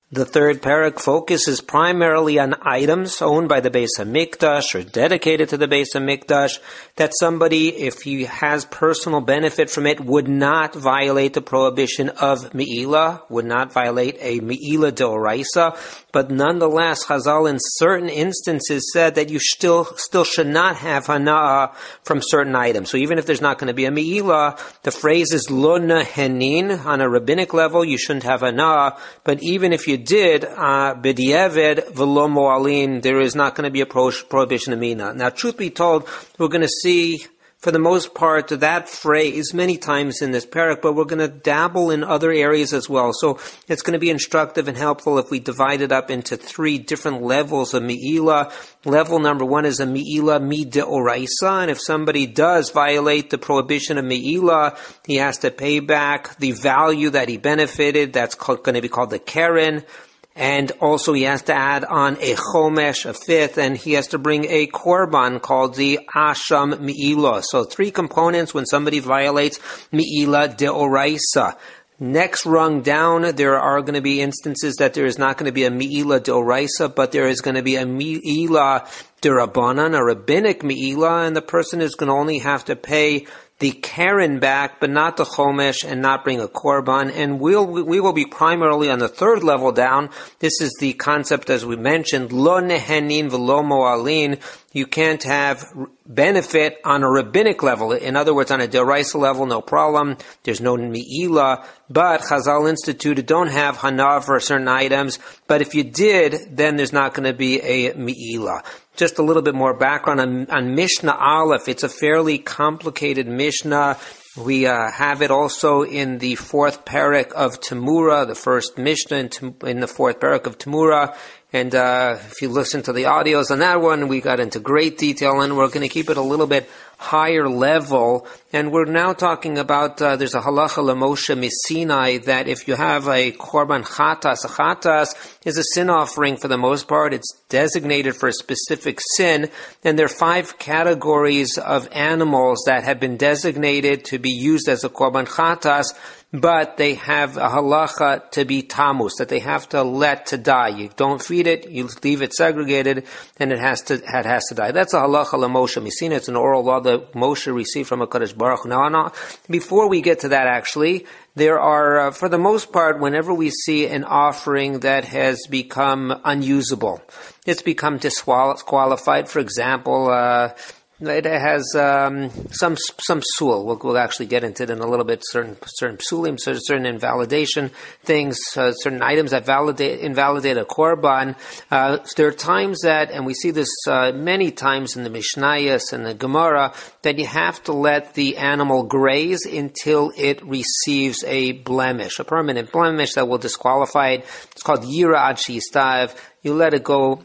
The third parak focuses primarily on items owned by the Beis HaMikdash or dedicated to the Beis HaMikdash, that somebody, if he has personal benefit from it, would not violate the prohibition of Me'ilah, would not violate a Me'ilah Deoraisa, but nonetheless, Chazal in certain instances said that you still should not have Hana'ah from certain items. So even if there's not going to be a Me'ilah, the phrase is Lo Nehenin. On a rabbinic level, you shouldn't have Hana'ah, but even if you did, B'di'eved V'lo Mo'alin, there is not going to be a prohibition of Mina. Now, truth be told, we're going to see, for the most part, that phrase many times in this parak, but we're going to dabble in other areas as well. So it's going to be instructive and helpful if we divide it up into three different levels of Me'ilah. Level number one is a Me'ilah Mideoraisa, and if somebody does violate the prohibition of Me'ilah, he has to pay back the value that he benefited. That's going to be called the Keren. And also he has to add on a chomesh, a fifth, and he has to bring a korban called the asham me'ilah. So three components when somebody violates me'ilah deoraisa. Next rung down, there are going to be instances that there is not going to be a me'ilah deoraisa, but there is going to be a me'ilah derabanan, a rabbinic me'ilah, and the person is going to only have to pay the Keren back, but not the Chomesh, and not bring a Korban. And we will be primarily on the third level down. This is the concept, as we mentioned, Lo Nehenin V'lo Mo'alin. You can't have benefit on a rabbinic level. In other words, on a Deraisa level, no problem. There's no Me'ilah. But Chazal instituted, don't have Hana for certain items. But if you did, then there's not going to be a Me'ilah. Just a little bit more background on Mishnah Aleph. It's a fairly complicated Mishnah. We have it also in the fourth parak of Temura, the first Mishnah in the fourth parak of Temura. And if you listen to the audios on that one, we got into great detail, and we're going to keep it a little bit higher level. And we're now talking about, there's a halacha l'Moshe Misinai that if you have a korban chatas, a chatas is a sin offering for the most part. It's designated for a specific sin. And there are 5 categories of animals that have been designated to be used as a korban chatas, but they have a halacha to be tamus, that they have to let to die. You don't feed it, you leave it segregated, and it has to die. That's a halacha l'Moshe Misinai. It's an oral law that Moshe received from HaKadosh Baruch Hu. Now, before we get to that, actually, there are, for the most part, whenever we see an offering that has become unusable, it's become disqualified. For example, it has some sul. We'll actually get into it in a little bit. Certain psulim, certain invalidation things, certain items that invalidate a korban. There are times that, and we see this many times in the Mishnayos and the Gemara, that you have to let the animal graze until it receives a blemish, a permanent blemish that will disqualify it. It's called yira ad sheyistav. You let it go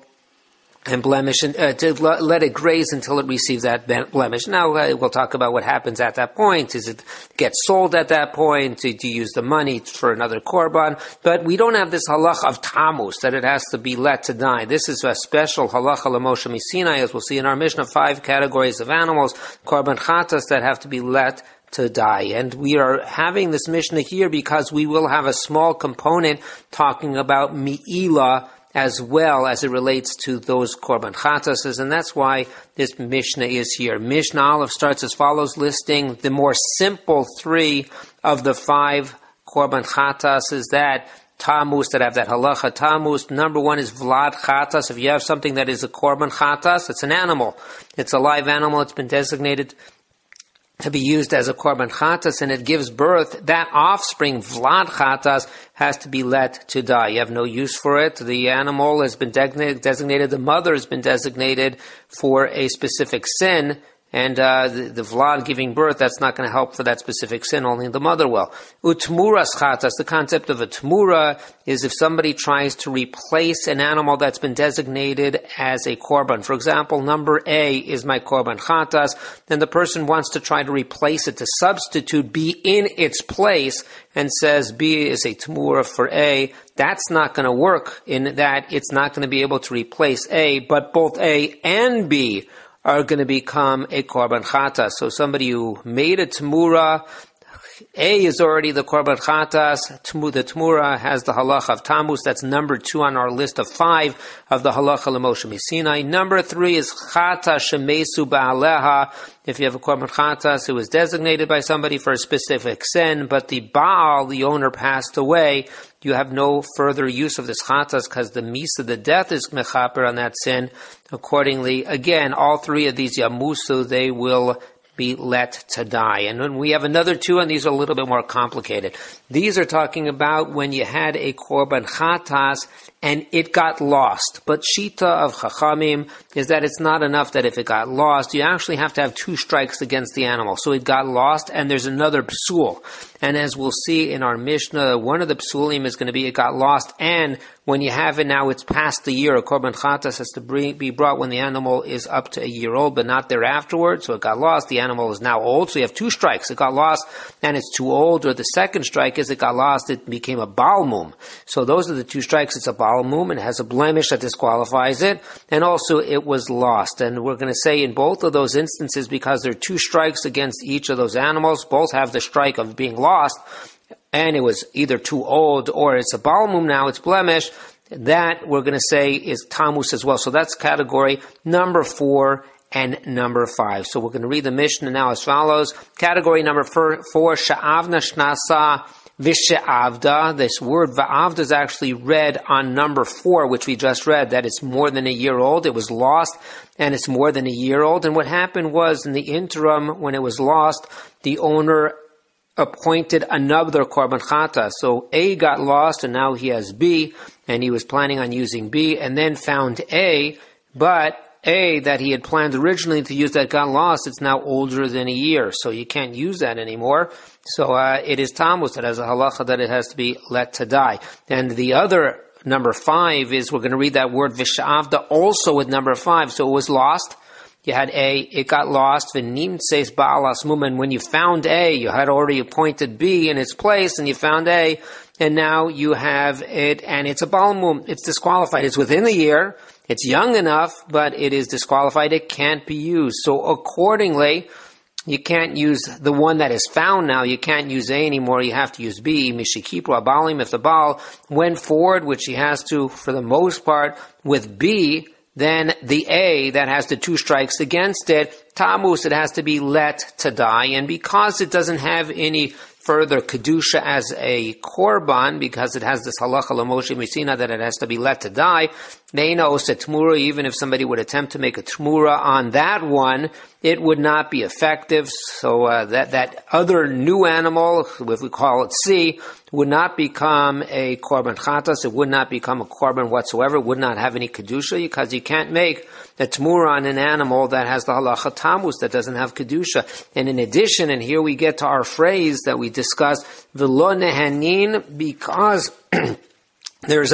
and blemish, and to let it graze until it receives that blemish. Now we'll talk about what happens at that point. Is it get sold at that point? Do you use the money for another korban? But we don't have this halacha of tamus, that it has to be let to die. This is a special halacha l'Moshe Misinai, as we'll see in our Mishnah, 5 categories of animals, korban chatas, that have to be let to die. And we are having this Mishnah here because we will have a small component talking about Me'ilah as well as it relates to those korban chatases, and that's why this Mishnah is here. Mishnah Aleph starts as follows, listing the more simple 3 of the 5 korban chatases that tamus, that have that halacha tamus. Number 1 is vlad chatas. If you have something that is a korban chatas, it's an animal. It's a live animal. It's been designated to be used as a korban chatas, and it gives birth. That offspring, vlad chatas, has to be let to die. You have no use for it. The animal has been designated, the mother has been designated for a specific sin, and the vlad giving birth, that's not going to help for that specific sin, only the mother will. Utmuras chatas, the concept of a tmura is if somebody tries to replace an animal that's been designated as a korban. For example, number A is my korban chatas, and the person wants to try to replace it, to substitute B in its place, and says B is a tmura for A. That's not going to work, in that it's not going to be able to replace A, but both A and B are going to become a korban chata. So somebody who made a temura, A is already the korban chatas. The Tmura has the halacha of tamus. That's number 2 on our list of 5 of the halacha l'Moshe Sinai. Number 3 is chata shemesu ba'aleha. If you have a korban chatas, it was designated by somebody for a specific sin, but the Baal, the owner, passed away. You have no further use of this chatas because the misa, the death, is mechaper on that sin. Accordingly, again, all 3 of these yamusu, they will be let to die. And then we have another 2, and these are a little bit more complicated. These are talking about when you had a korban chatas and it got lost. But shita of chachamim is that it's not enough that if it got lost, you actually have to have 2 strikes against the animal. So it got lost, and there's another psul. And as we'll see in our Mishnah, one of the psulim is going to be it got lost, and when you have it now, it's past the year. A korban chatas has to be brought when the animal is up to a year old, but not thereafterwards. So it got lost. The animal is now old. So you have 2 strikes. It got lost, and it's too old. Or the second strike is it got lost. It became a balmum. So those are the 2 strikes. It's a balmum, and it has a blemish that disqualifies it. And also it was lost. And we're going to say in both of those instances, because there are 2 strikes against each of those animals, both have the strike of being lost, and it was either too old or it's a balmum now, it's blemish, that we're going to say is tamus as well. So that's category number 4 and number 5. So we're going to read the Mishnah now as follows. Category number 4, sha'avna shnasa vishe'avda. This word va'avda is actually read on number 4, which we just read, that it's more than a year old. It was lost, and it's more than a year old. And what happened was, in the interim, when it was lost, the owner appointed another korban chata. So A got lost, and now he has B, and he was planning on using B, and then found A, but A that he had planned originally to use that got lost. It's now older than a year, so you can't use that anymore. So it is tamus that has a halacha that it has to be let to die. And the other number 5 is, we're going to read that word v'sha'avda also with number 5. So it was lost. You had A, it got lost, v'nimtzeis ba'alas mum, and when you found A, you had already appointed B in its place, and you found A, and now you have it, and it's a balmum, it's disqualified. It's within the year, it's young enough, but it is disqualified, it can't be used. So accordingly, you can't use the one that is found now, you can't use A anymore, you have to use B, mishikipru abalim, if the Baal went forward, which he has to for the most part, with B, then the A that has the 2 strikes against it, tamus, it has to be let to die. And because it doesn't have any further kedusha as a korban, because it has this halacha l'Moshe Misina that it has to be let to die, they know it's a tmura. Even if somebody would attempt to make a tmura on that one, it would not be effective. So that other new animal, if we call it C, would not become a korban chatas. It would not become a korban whatsoever. It would not have any kedusha, because you can't make a tmura on an animal that has the halacha tamus, that doesn't have kedusha. And in addition, and here we get to our phrase that we discussed, v'lo nehanin, because there's a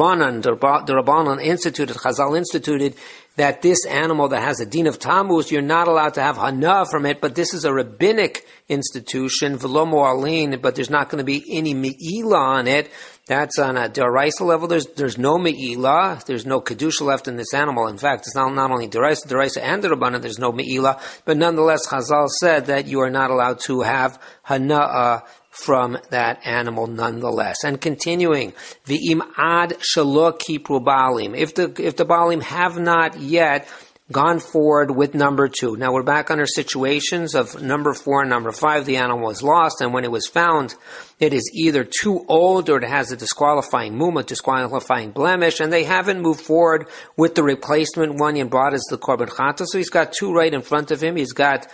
Durabanan instituted, Chazal instituted, that this animal that has a din of tamus, you're not allowed to have hana from it, but this is a rabbinic institution, v'lo mo'alin, but there's not going to be any me'ila on it. That's on a deraisa level. There's no me'ila. There's no kedusha left in this animal. In fact, it's not only deraisa and Durabanan, there's no me'ila, but nonetheless, Chazal said that you are not allowed to have hana from that animal nonetheless. And continuing, v'im ad shelo kipru balim. If the balim have not yet gone forward with number 2. Now we're back on our situations of number 4 and number 5. The animal was lost, and when it was found, it is either too old or it has a disqualifying muma, disqualifying blemish, and they haven't moved forward with the replacement one and brought as the korban chata. So he's got 2 right in front of him. He's got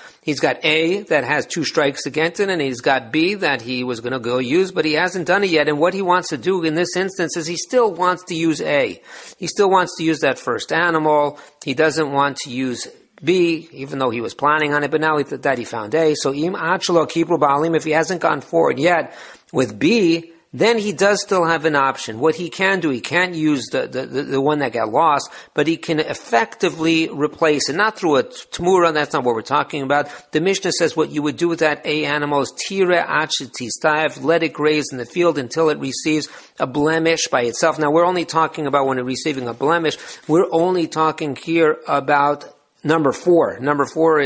A that has 2 strikes against it, and he's got B that he was going to go use, but he hasn't done it yet. And what he wants to do in this instance is he still wants to use A. He still wants to use that first animal. He doesn't want to use B, even though he was planning on it, but now that he found A. So im achalo kipru balim, if he hasn't gone forward yet with B, then he does still have an option. What he can do, he can't use the one that got lost, but he can effectively replace it, not through a tmura, that's not what we're talking about. The Mishnah says what you would do with that A animal is tire achetistayev, let it graze in the field until it receives a blemish by itself. Now we're only talking about when it's receiving a blemish, we're only talking here about number 4. Number 4 is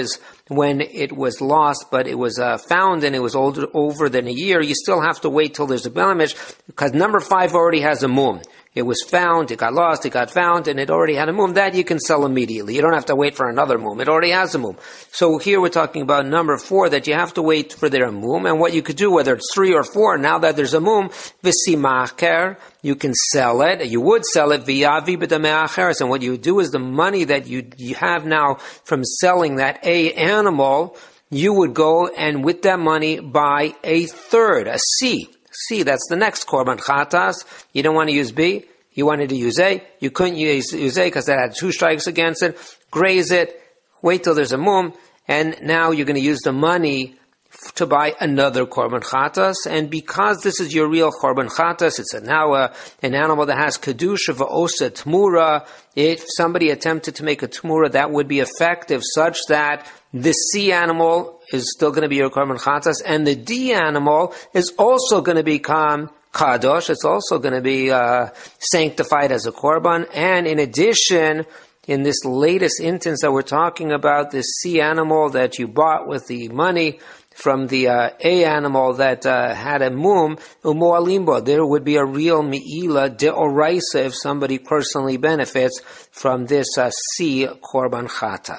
when it was lost, but it was found and it was over than a year, you still have to wait till there's a blemish, because number 5 already has a mum. It was found, it got lost, it got found, and it already had a mum. That you can sell immediately. You don't have to wait for another mum. It already has a mum. So here we're talking about number 4, that you have to wait for their mum. And what you could do, whether it's 3 or 4, now that there's a mum, v'simacher, you can sell it. You would sell it v'yavi b'dame'acheres. And what you do is the money that you have now from selling that A animal, you would go and with that money buy a third, a C. C, that's the next korban chatas. You don't want to use B. You wanted to use A. You couldn't use A because that had 2 strikes against it. Graze it. Wait till there's a mum. And now you're going to use the money to buy another korban chatas. And because this is your real korban chatas, it's now an animal that has kedusha v'osa tmura. If somebody attempted to make a tmura, that would be effective such that the C animal is still going to be your korban chatas, and the D animal is also going to become kadosh. It's also going to be sanctified as a korban. And in addition, in this latest instance that we're talking about, this C animal that you bought with the money from the A animal that had a mum, umualimbo, there would be a real me'ila deoraisa if somebody personally benefits from this C korban chatas.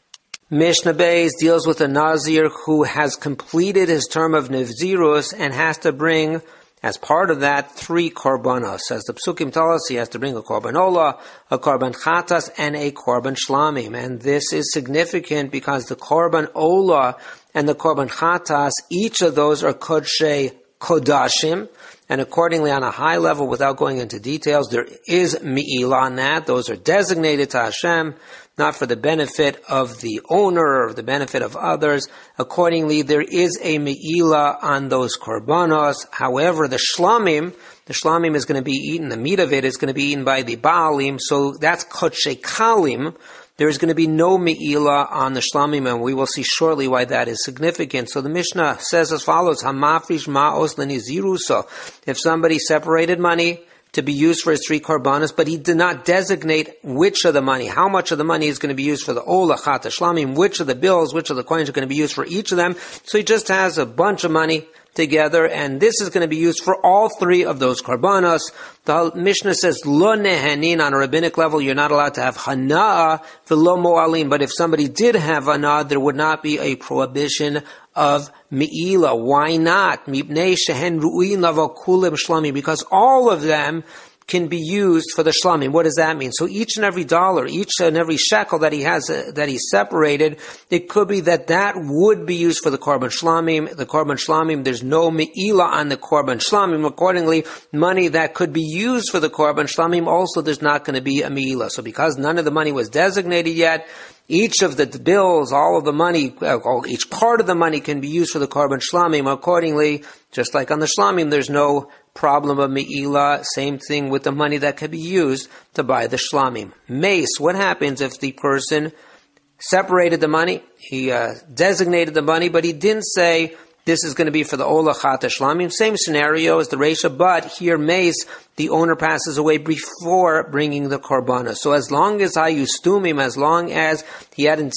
Mishnah Beis deals with a Nazir who has completed his term of Nivzirus and has to bring, as part of that, 3 korbanos. As the Psukim tell us, he has to bring a korban ola, a korban chatas, and a korban shlamim. And this is significant because the korban ola and the korban chatas, each of those are kodshe kodashim. And accordingly, on a high level, without going into details, there is mi'ila on that. Those are designated to Hashem, not for the benefit of the owner or the benefit of others. Accordingly, there is a me'ila on those korbanos. However, the shlamim is going to be eaten, the meat of it is going to be eaten by the baalim, so that's kodshe kalim. There is going to be no me'ila on the shlamim, and we will see shortly why that is significant. So the Mishnah says as follows, Hamafish ma'os leniziruso. If somebody separated money to be used for his 3 korbanos, but he did not designate which of the money, how much of the money is going to be used for the ola, chata, shlamim, which of the bills, which of the coins are going to be used for each of them. So he just has a bunch of money together, and this is going to be used for all 3 of those korbanos. The Mishnah says, lo nehenin, on a rabbinic level, you're not allowed to have hana'ah, v'lo mo'alim, but if somebody did have hana'ah, there would not be a prohibition of me'ila. Why not? Mipnei shehen ru'in lavo kulim shlamim, because all of them can be used for the shlamim. What does that mean? So each and every dollar, each and every shekel that he has, that he separated, it could be that would be used for the korban shlamim. The korban shlamim, there's no me'ila on the korban shlamim. Accordingly, money that could be used for the korban shlamim, also there's not going to be a me'ila. So because none of the money was designated yet, each of the bills, all of the money, each part of the money can be used for the korban shlamim. Accordingly, just like on the shlamim, there's no problem of me'ila. Same thing with the money that could be used to buy the shlamim. Mace, what happens if the person separated the money, he designated the money, but he didn't say this is going to be for the ola, chata, shlamim? Same scenario as the reisha, but here mace, the owner passes away before bringing the korbanos. So as long as hayustumim, as long as he hadn't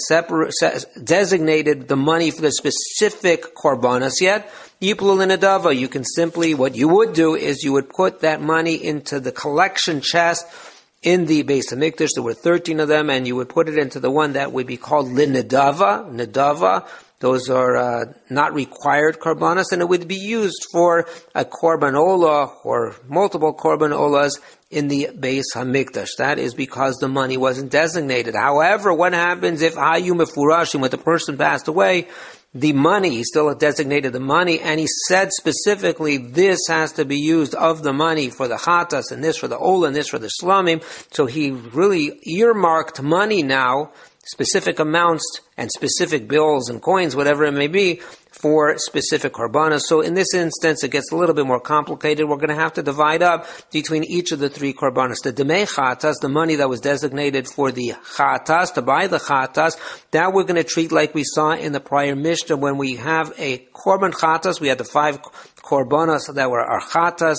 designated the money for the specific korbanos yet, Yiplul in Adava, you can simply, what you would do is you would put that money into the collection chest in the Beis HaMikdash. There were 13 of them, and you would put it into the one that would be called Linadava. Nadava, those are not required korbanos, and it would be used for a korban ola or multiple korban olas in the Beis HaMikdash. That is because the money wasn't designated. However, what happens if Hayu Mefurashim, when the person passed away, the money, he still designated the money, and he said specifically this has to be used of the money for the chatas, and this for the ola, and this for the shlamim. So he really earmarked money now, specific amounts and specific bills and coins, whatever it may be, for specific korbanos. So in this instance, it gets a little bit more complicated. We're going to have to divide up between each of the 3 korbanos. The demei chatas, the money that was designated for the chatas, to buy the chatas, that we're going to treat like we saw in the prior Mishnah. When we have a korban chatas, we had the 5 korbanos that were our chatas.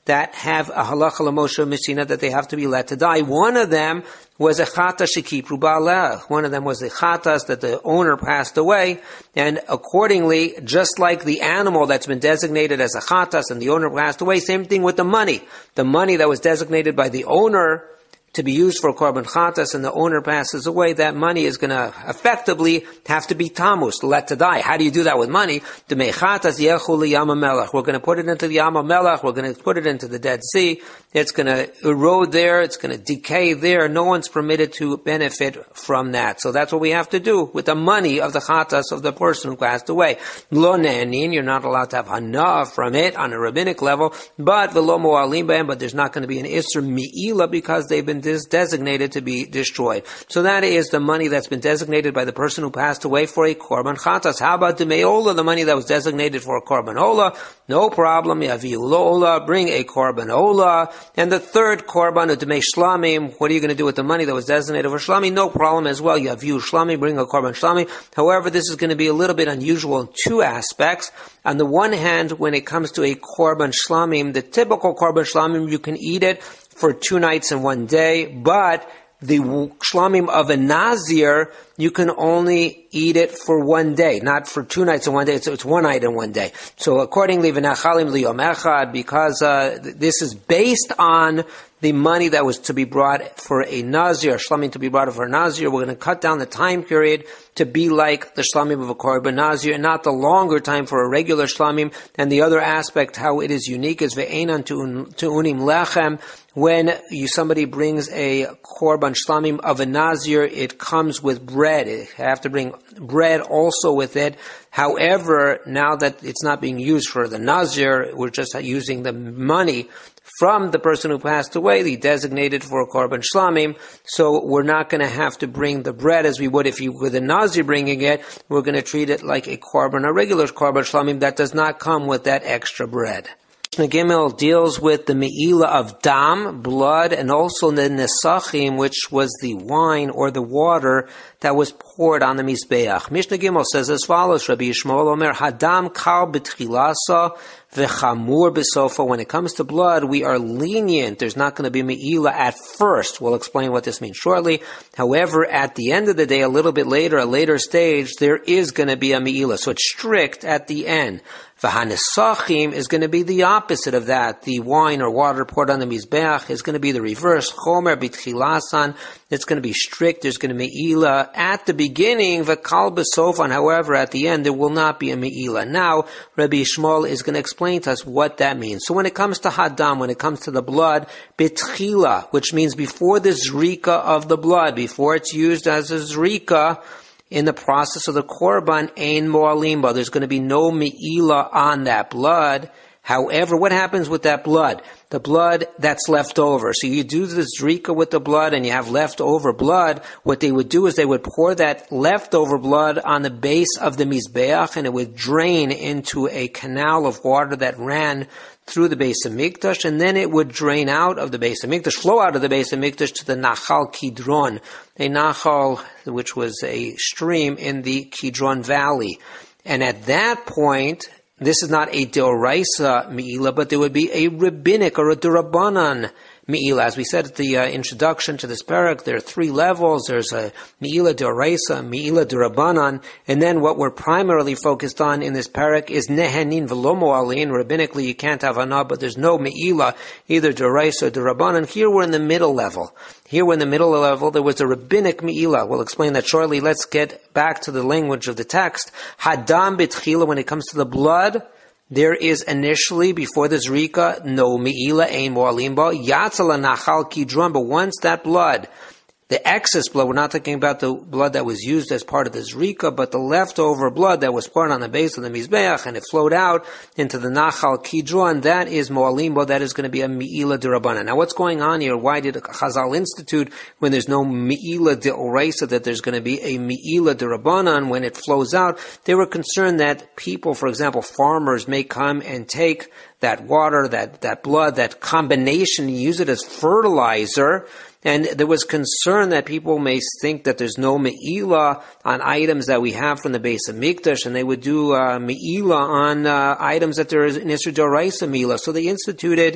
that have a halacha l'moshe Messina that they have to be let to die. One of them was a chatas shekipru ba'aleh. One of them was the chatas that the owner passed away, and accordingly, just like the animal that's been designated as a chatas and the owner passed away, same thing with the money. The money that was designated by the owner to be used for korban chatas and the owner passes away, that money is going to effectively have to be tamus, let to die. How do you do that with money? The mechatas yelchu liyam hamelech. We're going to put it into the Yam HaMelech. We're going to put it into the Dead Sea. It's going to erode there. It's going to decay there. No one's permitted to benefit from that. So that's what we have to do with the money of the chatas of the person who passed away. Lo ne'anin, you're not allowed to have hana from it on a rabbinic level, but v'lo mo'alim b'hem, but there's not going to be an isser mi'ila because they've been designated to be destroyed. So that is the money that's been designated by the person who passed away for a korban chatas. How about the me'ola, the money that was designated for a korban ola? No problem. Yaviu lo'ola, bring a korban ola. And the third korban, udmei shlamim, what are you going to do with the money that was designated for shlami? No problem as well. Yaviu shlami, bring a korban shlami. However, this is going to be a little bit unusual in two aspects. On the one hand, when it comes to a korban shlamim, the typical korban shlamim, you can eat it for 2 nights and 1 day, but the shlamim of a nazir, you can only eat it for 1 day, not for 2 nights and 1 day. So it's 1 night and 1 day. So accordingly, v'nachalim liyom echad, because this is based on the money that was to be brought for a nazir, shlamim to be brought for a nazir, we're going to cut down the time period to be like the shlamim of a korban nazir, and not the longer time for a regular shlamim. And the other aspect, how it is unique, is ve'enan tu'unim lechem. When somebody brings a korban shlamim of a nazir, it comes with bread. You have to bring bread also with it. However, now that it's not being used for the nazir, we're just using the money from the person who passed away, the designated for a korban shlamim. So we're not going to have to bring the bread as we would if you were the nazir bringing it. We're going to treat it like a regular korban shlamim that does not come with that extra bread. Mishnah Gimel deals with the me'ila of dam, blood, and also the nesachim, which was the wine or the water that was poured on the mizbeach. Mishnah Gimel says as follows: Rabbi Yishmael Omer, hadam kal b'tchilasa v'chamur b'sofa. When it comes to blood, we are lenient. There's not going to be me'ila at first. We'll explain what this means shortly. However, at the end of the day, a little bit later, a later stage, there is going to be a me'ila. So it's strict at the end. V'hanesachim is going to be the opposite of that. The wine or water poured on the mizbeach is going to be the reverse. Chomer b'tchilasan. It's going to be strict. There's going to be me'ila at the beginning. V'kal b'sofan. However, at the end, there will not be a me'ila. Now, Rabbi Yishmael is going to explain to us what that means. So when it comes to hadam, when it comes to the blood, b'tchila, which means before the zrika of the blood, before it's used as a zrika, in the process of the korban, ein mo'alimba. There's going to be no me'ila on that blood. However, what happens with that blood? The blood that's left over. So you do the zrika with the blood and you have leftover blood. What they would do is they would pour that leftover blood on the base of the mizbeach and it would drain into a canal of water that ran through the Beis HaMikdash, and then it would drain out of the Beis HaMikdash, flow out of the Beis HaMikdash to the Nachal Kidron, a Nachal which was a stream in the Kidron Valley. And at that point, this is not a Deoraisa Me'ila, but there would be a rabbinic or a Durabanan Me'ila. As we said at the introduction to this parak, there are 3 levels. There's a Me'ila Deoraisa, Me'ila Durabanan, and then what we're primarily focused on in this parak is Nehenin V'lo Mo'alin. Rabbinically, you can't have Hana, but there's no Me'ila, either Deoraisa or Durabanan. Here we're in the middle level. Here we're in the middle level. There was a rabbinic Me'ila. We'll explain that shortly. Let's get back to the language of the text. Hadam B'tchila, when it comes to the blood, there is initially, before the zrika, no me'ila, ein mo'alim ba, yatzala nachal kidron, but once that blood, the excess blood, we're not talking about the blood that was used as part of the zrika, but the leftover blood that was poured on the base of the mizbeach and it flowed out into the nachal kidron, that is mo'alim ba, that is going to be a me'ila d'Rabbanan. Now what's going on here? Why did Chazal institute when there's no me'ila d'Oraisa that there's going to be a me'ila d'Rabbanan when it flows out? They were concerned that people, for example, farmers may come and take that water, that blood, that combination, use it as fertilizer. And there was concern that people may think that there's no me'ila on items that we have from the Beis HaMikdash, and they would do me'ila on items that there is an Isser D'Oraisa me'ila. So they instituted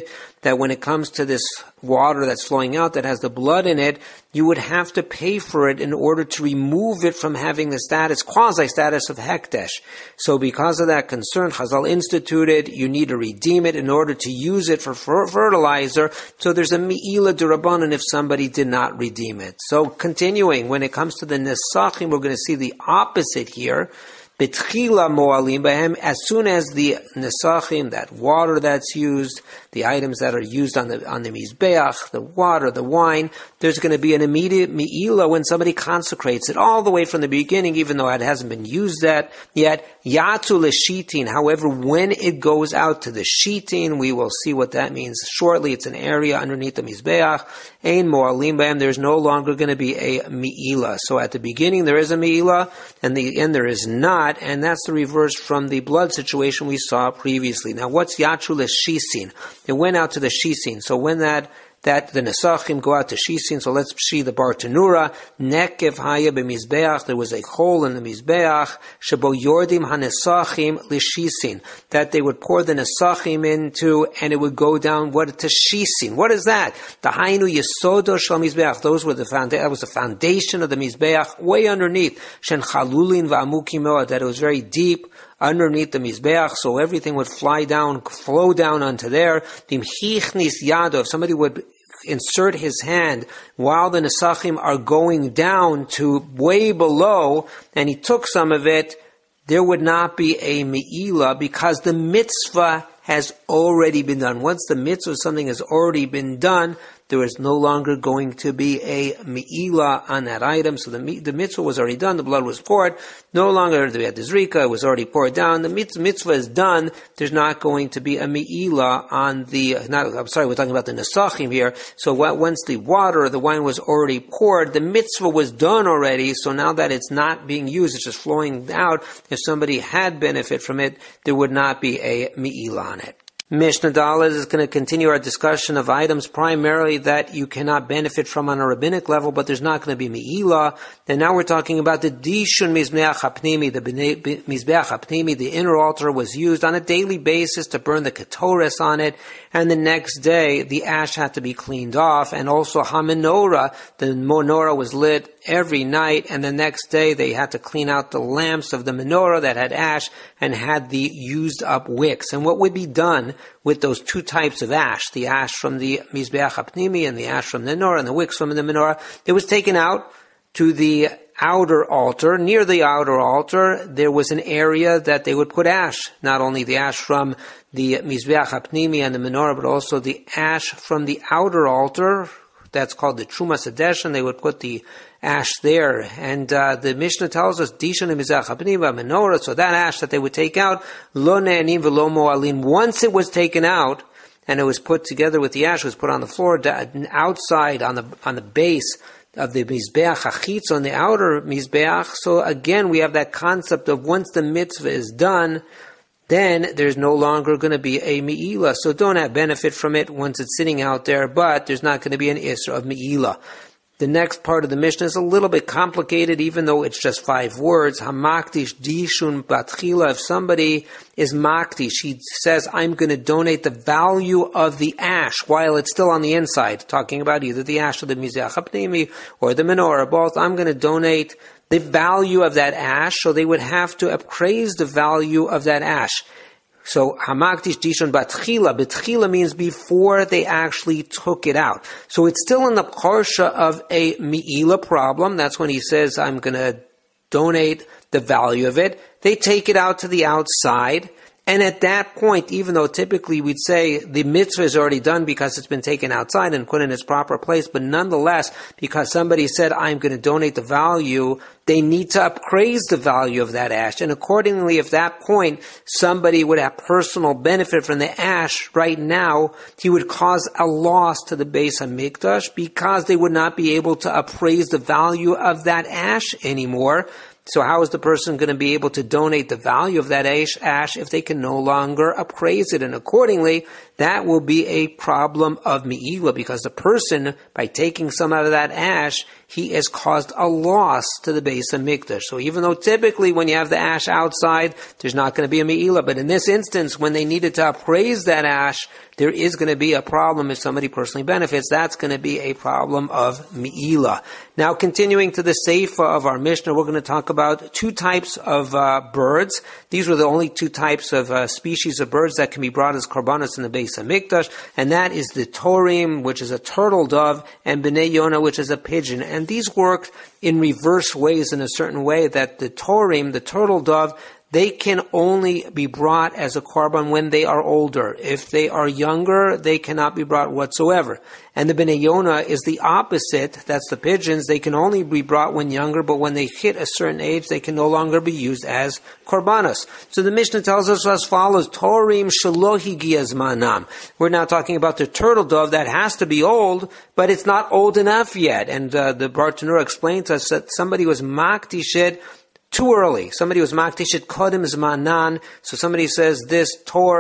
that when it comes to this water that's flowing out that has the blood in it, you would have to pay for it in order to remove it from having the quasi-status of hekdesh. So because of that concern, Chazal instituted, you need to redeem it in order to use it for fertilizer. So there's a mi'ila d'Rabbanan if somebody did not redeem it. So continuing, when it comes to the nesachim, we're going to see the opposite here. Betchila mo'alim b'hem, as soon as the nesachim, that water that's used, the items that are used on the mizbeach, the water, the wine, there's going to be an immediate mi'ila when somebody consecrates it, all the way from the beginning, even though it hasn't been used yet. Yatzu l'shitin, however, when it goes out to the shitin, we will see what that means shortly. It's an area underneath the mizbeach. Ein mo'alim b'hem, there's no longer going to be a mi'ila. So at the beginning there is a mi'ila, and the end there is not, and that's the reverse from the blood situation we saw previously. Now what's yatzu l'shisin? It went out to the shisin. So when that the nesachim go out to shisin, so let's see the Bartanura, nekev haya b'mizbeach, there was a hole in the mizbeach, shebo yordim hanesachim l'shisin, that they would pour the nesachim into, and it would go down, to shisin. What is that? The hainu yesodo shel mizbeach, that was the foundation of the mizbeach, way underneath, shen chalulin v'amukim moed, that it was very deep, underneath the mizbeach, so everything would flow down onto there. If somebody would insert his hand while the nesachim are going down to way below, and he took some of it, there would not be a me'ila, because the mitzvah has already been done. Once the mitzvah of something has already been done, there is no longer going to be a me'ila on that item. So the mitzvah was already done, the blood was poured. No longer do we have the zrika, it was already poured down. The mitzvah is done. There's not going to be a me'ila on we're talking about the nesachim here. So once the water or the wine was already poured, the mitzvah was done already. So now that it's not being used, it's just flowing out. If somebody had benefit from it, there would not be a me'ila on it. Mishnah Dalet is going to continue our discussion of items primarily that you cannot benefit from on a rabbinic level, but there's not going to be me'ila. And now we're talking about the Dishun Mizbeach HaPnimi. The Mizbeach HaPnimi, the inner altar, was used on a daily basis to burn the ketores on it, and the next day the ash had to be cleaned off, and also HaMenorah, the menorah was lit every night, and the next day they had to clean out the lamps of the menorah that had ash and had the used up wicks. And what would be done with those two types of ash, the ash from the Mizbeach HaPnimi and the ash from the menorah and the wicks from the menorah, it was taken out to the outer altar. Near the outer altar, there was an area that they would put ash. Not only the ash from the Mizbeach HaPnimi and the menorah, but also the ash from the outer altar. That's called the Trumas Hadeshin. They would put the ash there. And the Mishnah tells us, Dishon Mizbeach HaPnimi menorah, so that ash that they would take out, lo ne'anim v'lo mo'alim, once it was taken out, and it was put together with the ash, it was put on the floor, outside, on the base of the Mizbeach HaChitz, on the outer Mizbeach. So again, we have that concept of once the mitzvah is done, then there's no longer going to be a me'ila. So don't have benefit from it once it's sitting out there, but there's not going to be an isra of me'ila. The next part of the Mishnah is a little bit complicated, even though it's just 5 words. Hamakdish dishun batchila. If somebody is makdish, he says, I'm going to donate the value of the ash while it's still on the inside, talking about either the ash of the Mizbeach HaPnimi or the menorah, both. I'm going to donate the value of that ash, so they would have to appraise the value of that ash. So, hamakdish dishon batchila. Betchila means before they actually took it out. So it's still in the parsha of a me'ila problem. That's when he says, I'm going to donate the value of it. They take it out to the outside. And at that point, even though typically we'd say the mitzvah is already done because it's been taken outside and put in its proper place, but nonetheless, because somebody said, I'm going to donate the value, they need to appraise the value of that ash. And accordingly, if that point somebody would have personal benefit from the ash right now, he would cause a loss to the Beis HaMikdash because they would not be able to appraise the value of that ash anymore. So how is the person going to be able to donate the value of that ash if they can no longer appraise it? And accordingly, that will be a problem of me'ila, because the person, by taking some out of that ash, he has caused a loss to the Beis HaMikdash. So even though typically when you have the ash outside, there's not going to be a me'ila, but in this instance, when they needed to appraise that ash, there is going to be a problem if somebody personally benefits. That's going to be a problem of me'ila. Now, continuing to the Seifa of our Mishnah, we're going to talk about two types of birds. These were the only two types of species of birds that can be brought as korbanos in the Beis HaMikdash, and that is the torim, which is a turtle dove, and bnei yonah, which is a pigeon. And these work in reverse ways, in a certain way, that the torim, the turtle dove, they can only be brought as a korban when they are older. If they are younger, they cannot be brought whatsoever. And the bnei yonah is the opposite. That's the pigeons. They can only be brought when younger, but when they hit a certain age, they can no longer be used as korbanos. So the Mishnah tells us as follows: Torim shelo higia zmanam. We're now talking about the turtle dove that has to be old, but it's not old enough yet. And the Bartanura explains to us that somebody was makdish it too early. Somebody was makdish it kodim zmanan. So somebody says these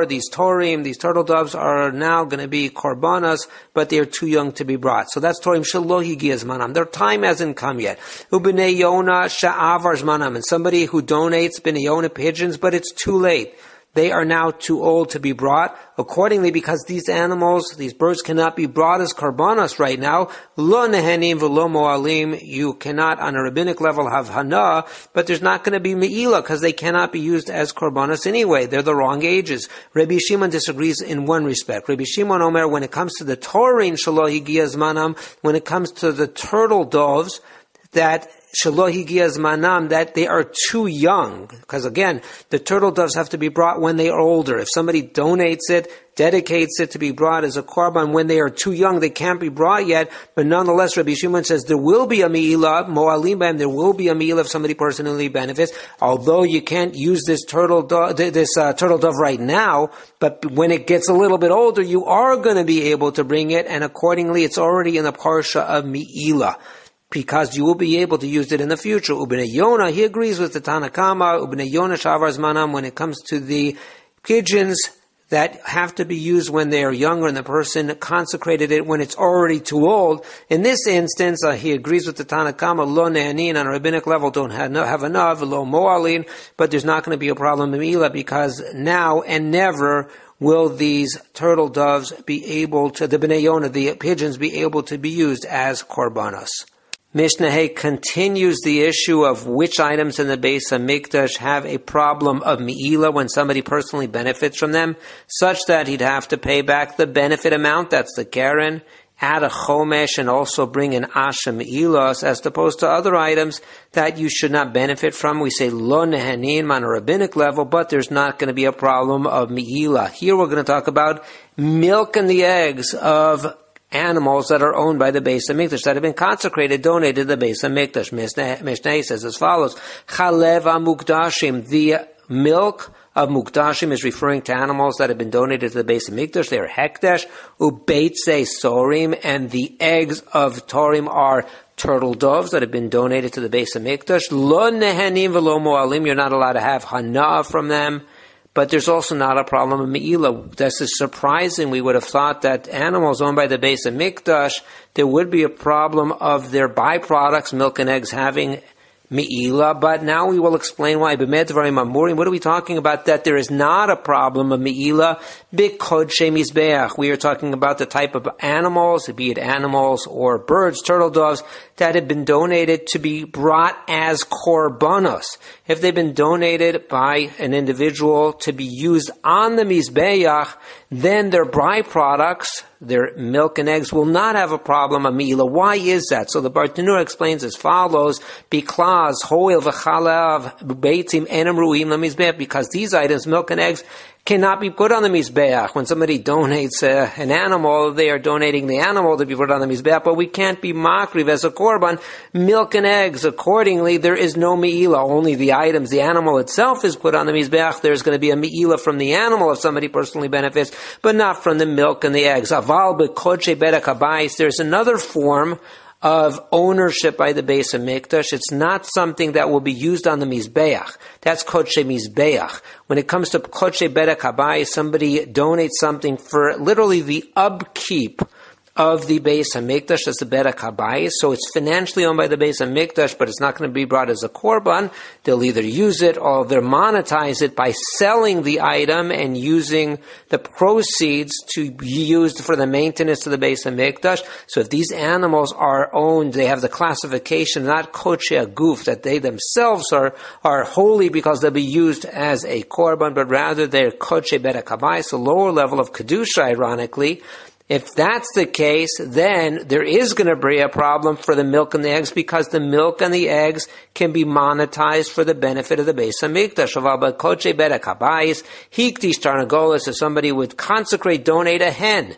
torim, these turtle doves are now going to be korbanos, but they are too young to be brought. So that's torim shelo higia zmanam. Their time hasn't come yet. Ubnei yonah sha'avar zmanam. And somebody who donates bnei yonah pigeons, but it's too late. They are now too old to be brought. Accordingly, because these animals, these birds cannot be brought as karbanos right now, lo nehenim v'lo moalim, you cannot on a rabbinic level have hana, but there's not going to be me'ila because they cannot be used as karbanos anyway. They're the wrong ages. Rabbi Shimon disagrees in one respect. Rabbi Shimon Omer, when it comes to the torin shelo higia zmanam, when it comes to the turtle doves, that shelo higia zmanam, that they are too young. Because again, the turtle doves have to be brought when they are older. If somebody donates it, dedicates it to be brought as a korban when they are too young, they can't be brought yet. But nonetheless, Rabbi Shimon says there will be a me'ilah, mo'alim b'hem, there will be a me'ilah if somebody personally benefits. Although you can't use this turtle dove right now, but when it gets a little bit older, you are going to be able to bring it, and accordingly, it's already in the parsha of me'ilah, because you will be able to use it in the future. Ubnei yonah, he agrees with the Tanakama, Ubnei yonah sha'avar zmanam, when it comes to the pigeons that have to be used when they are younger and the person consecrated it when it's already too old. In this instance, he agrees with the Tanakama, lo ne'anin, on a rabbinic level, don't have enough, lo mo'alin, but there's not going to be a problem in Me'ilah, because now and never will these turtle doves be able to, the bnei yonah, the pigeons, be able to be used as korbanos. Mishnah Hay continues the issue of which items in the Beis HaMikdash have a problem of me'ilah when somebody personally benefits from them, such that he'd have to pay back the benefit amount, that's the keren, add a chomesh, and also bring an asha me'ilos, as opposed to other items that you should not benefit from. We say lo nehanim on a rabbinic level, but there's not going to be a problem of me'ilah. Here we're going to talk about milk and the eggs of animals that are owned by the Beis HaMikdash, that have been consecrated, donated to the Beis HaMikdash. Mishnah says as follows: Chalev HaMukdashim, the milk of Mukdashim is referring to animals that have been donated to the Beis HaMikdash. They are Hekdesh, Ubeitze Sorim, and the eggs of Torim are turtle doves that have been donated to the Beis HaMikdash. Lo nehenim v'lo mo'alim, you're not allowed to have hana from them. But there's also not a problem of me'ilah. This is surprising. We would have thought that animals owned by the Beis HaMikdash, there would be a problem of their byproducts, milk and eggs, having me'ilah, but now we will explain why. What are we talking about? That there is not a problem of me'ilah. B'kodshe mizbeach. We are talking about the type of animals, be it animals or birds, turtle doves, that have been donated to be brought as korbanos. If they've been donated by an individual to be used on the mizbeach, then their byproducts, their milk and eggs, will not have a problem of me'ilah. Why is that? So the Bartanura explains as follows: because hoil v'chalav beitzim enam ruim lemizbeach, because these items, milk and eggs, cannot be put on the mizbeach. When somebody donates an animal, they are donating the animal to be put on the mizbeach, but we can't be makriv as a korban milk and eggs. Accordingly, there is no me'ilah. Only the items, the animal itself is put on the mizbeach. There's going to be a me'ilah from the animal if somebody personally benefits, but not from the milk and the eggs. Aval bekodshe bedek habayis, there's another form of ownership by the Beis HaMikdash. It's not something that will be used on the Mizbeach. That's Kodshe Mizbeach. When it comes to Kodshe Bedek Habayis, somebody donates something for literally the upkeep of the Beis HaMikdash as the Bedek Habayis. So it's financially owned by the Beis HaMikdash, but it's not going to be brought as a korban. They'll either use it or they'll monetize it by selling the item and using the proceeds to be used for the maintenance of the Beis HaMikdash. So if these animals are owned, they have the classification, not Kodshe Aguf, that they themselves are holy because they'll be used as a korban, but rather they're Kodshe Bedek Habayis, a lower level of Kedusha, ironically. If that's the case, then there is going to be a problem for the milk and the eggs, because the milk and the eggs can be monetized for the benefit of the Beis HaMikdash. If somebody would consecrate, donate a hen,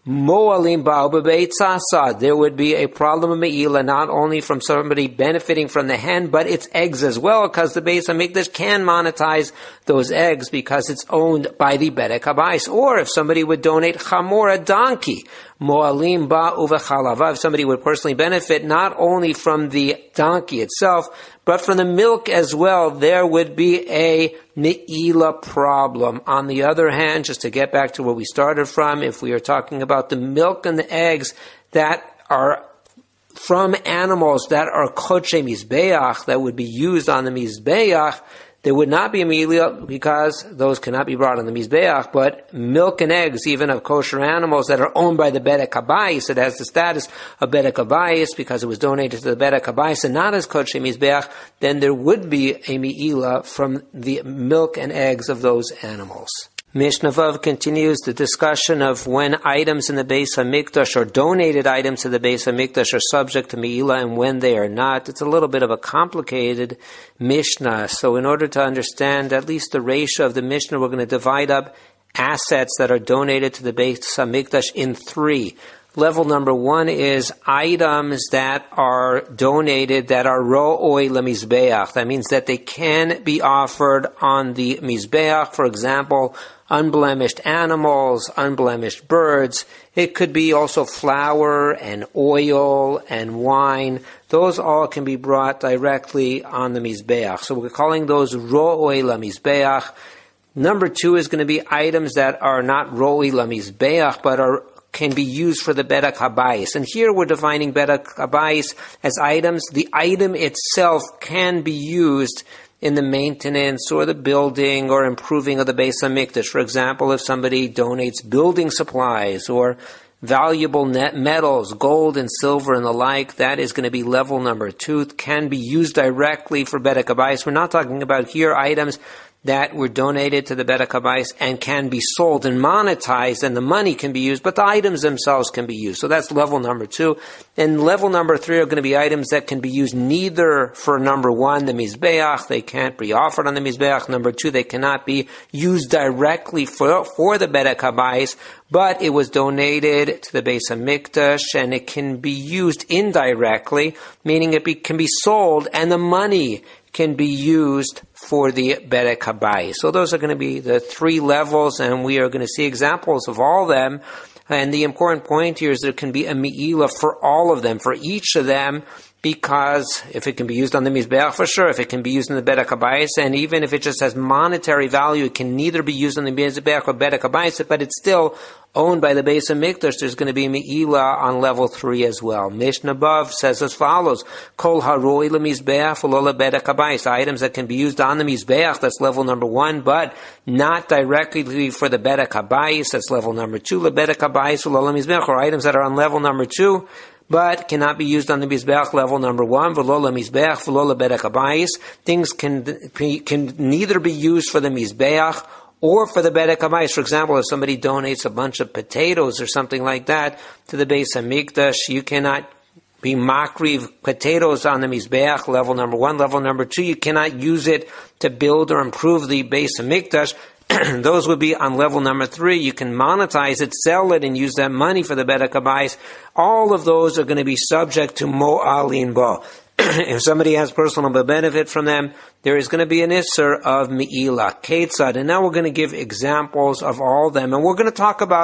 Moalim ba'u b'beit sasad, there would be a problem of me'ila, not only from somebody benefiting from the hen, but its eggs as well, because the Beis HaMikdash can monetize those eggs because it's owned by the Bedek Habayis. Or if somebody would donate chamor, a donkey, Moalim ba'u v'chalava, if somebody would personally benefit not only from the donkey itself, but from the milk as well, there would be a me'ila problem. On the other hand, just to get back to where we started from, if we are talking about the milk and the eggs that are from animals that are kodshe mizbeach, that would be used on the mizbeach, there would not be a me'ila because those cannot be brought on the mizbeach. But milk and eggs, even of kosher animals that are owned by the Bedek Habayis, it has the status of Bedek Habayis because it was donated to the Bedek Habayis and not as kodshe mizbeach, then there would be a me'ila from the milk and eggs of those animals. Mishnah Vav continues the discussion of when items in the Beis HaMikdash or donated items to the Beis HaMikdash are subject to Me'ila and when they are not. It's a little bit of a complicated Mishnah. So in order to understand at least the ratio of the Mishnah, we're going to divide up assets that are donated to the Beis HaMikdash in three. Level number one is items that are donated that are ro'oi lemizbeach. That means that they can be offered on the mizbeach. For example, unblemished animals, unblemished birds. It could be also flour and oil and wine. Those all can be brought directly on the mizbeach. So we're calling those ro'oi lemizbeach. Number two is going to be items that are not ro'oi lemizbeach, but can be used for the Bedek Habayis. And here we're defining Bedek Habayis as items. The item itself can be used in the maintenance or the building or improving of the Beis HaMikdash. For example, if somebody donates building supplies or valuable metals, gold and silver and the like, that is going to be level number two. It can be used directly for Bedek Habayis. We're not talking about here items that were donated to the Bedek Habayis and can be sold and monetized, and the money can be used, but the items themselves can be used. So that's level number two. And level number three are going to be items that can be used neither for number one, the Mizbeach, they can't be offered on the Mizbeach. Number two, they cannot be used directly for the Bedek Habayis, but it was donated to the Beis HaMikdash and it can be used indirectly, meaning it can be sold and the money can be used for the Bedek Habayis. So those are going to be the three levels, and we are going to see examples of all of them. And the important point here is there can be a me'ila for all of them, for each of them, because if it can be used on the Mizbeach, for sure, if it can be used in the Bedek Habayis, and even if it just has monetary value, it can neither be used on the Mizbeach or Bedek Habayis, but it's still owned by the Beis HaMikdash, there's going to be Me'ila on level 3 as well. Mishnah Bav says as follows, Kol haroi lemizbeach v'lo lebedek habayis, items that can be used on the Mizbeach, that's level number 1, but not directly for the Bedek Habayis, that's level number 2, lebedek habayis v'lo lemizbeach, or items that are on level number 2, but cannot be used on the Mizbeach level number 1, v'lo lemizbeach v'lo lebedek habayis. Things can neither be used for the Mizbeach or for the Bedek Habayis. For example, if somebody donates a bunch of potatoes or something like that to the Beis HaMikdash, you cannot be makriv potatoes on the Mizbeach, level number 1. Level number 2, you cannot use it to build or improve the Beis HaMikdash. Those would be on level number 3. You can monetize it, sell it, and use that money for the Bedek Habayis. All of those are going to be subject to mo'alin bo. If somebody has personal benefit from them, there is going to be an isser of me'ila, ketzad. And now we're going to give examples of all of them. And we're going to talk about